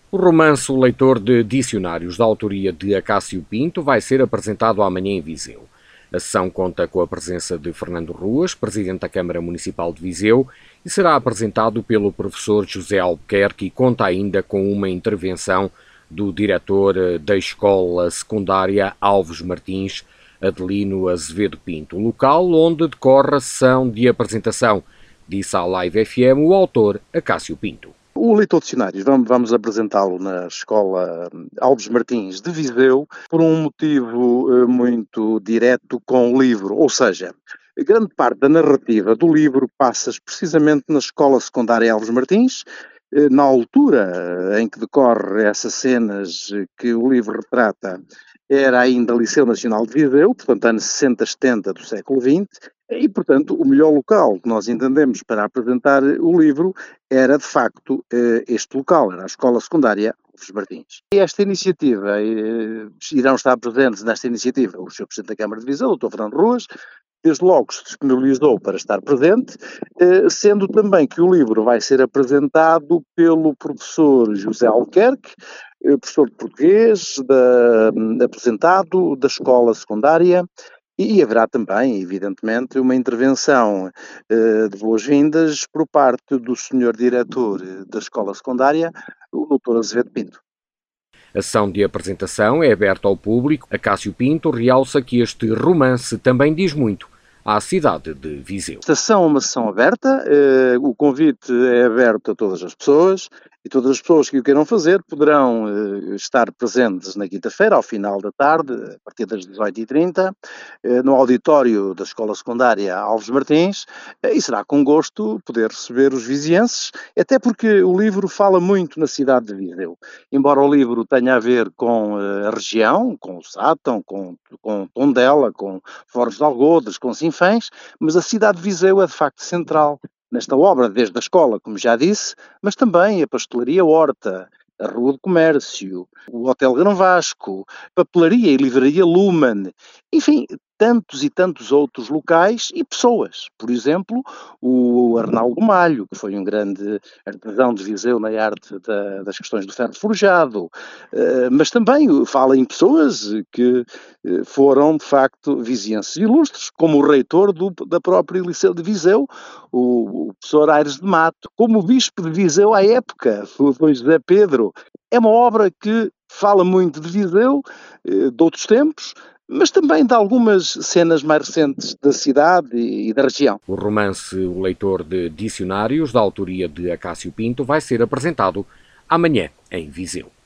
O romance O Leitor de Dicionários, da autoria de Acácio Pinto, vai ser apresentado amanhã em Viseu. A sessão conta com a presença de Fernando Ruas, presidente da Câmara Municipal de Viseu, e será apresentado pelo professor José Albuquerque e conta ainda com uma intervenção do diretor da Escola Secundária Alves Martins, Adelino Azevedo Pinto, o local onde decorre a sessão de apresentação, disse à Live FM o autor Acácio Pinto. O Leitor de Dicionários, vamos apresentá-lo na Escola Alves Martins de Viseu por um motivo muito direto com o livro, ou seja, grande parte da narrativa do livro passa precisamente na Escola Secundária Alves Martins, na altura em que decorre essas cenas que o livro retrata. Era ainda Liceu Nacional de Viseu, portanto anos 60, 70 do século XX, e portanto o melhor local que nós entendemos para apresentar o livro era de facto este local, era a Escola Secundária Alves Martins. E esta iniciativa, irão estar presentes nesta iniciativa o Sr. Presidente da Câmara de Viseu, o Dr. Fernando Ruas, desde logo se disponibilizou para estar presente, sendo também que o livro vai ser apresentado pelo professor José Albuquerque, professor de português, apresentado da escola secundária, e haverá também, evidentemente, uma intervenção de boas-vindas por parte do senhor diretor da escola secundária, o Dr. Azevedo Pinto. A sessão de apresentação é aberta ao público. Acácio Pinto realça que este romance também diz muito à cidade de Viseu. Esta sessão é uma sessão aberta, o convite é aberto a todas as pessoas e todas as pessoas que o queiram fazer poderão estar presentes na quinta-feira, ao final da tarde, a partir das 18h30, no auditório da Escola Secundária Alves Martins, e será com gosto poder receber os vizienses, até porque o livro fala muito na cidade de Viseu. Embora o livro tenha a ver com a região, com o Sátão, com Tondela, com Foros de Algodes, com Sinfãs, mas a cidade de Viseu é de facto central nesta obra, desde a escola, como já disse, mas também a Pastelaria Horta, a Rua do Comércio, o Hotel Grão Vasco, Papelaria e Livraria Lumen, enfim, tantos e tantos outros locais e pessoas. Por exemplo, o Arnaldo Malho, que foi um grande artesão de Viseu na arte das questões do ferro forjado, mas também fala em pessoas que foram, de facto, vizienses ilustres, como o reitor da própria Liceu de Viseu, o professor Aires de Mato, como o bispo de Viseu à época, foi José Pedro. É uma obra que fala muito de Viseu, de outros tempos, mas também de algumas cenas mais recentes da cidade e da região. O romance O Leitor de Dicionários, da autoria de Acácio Pinto, vai ser apresentado amanhã em Viseu.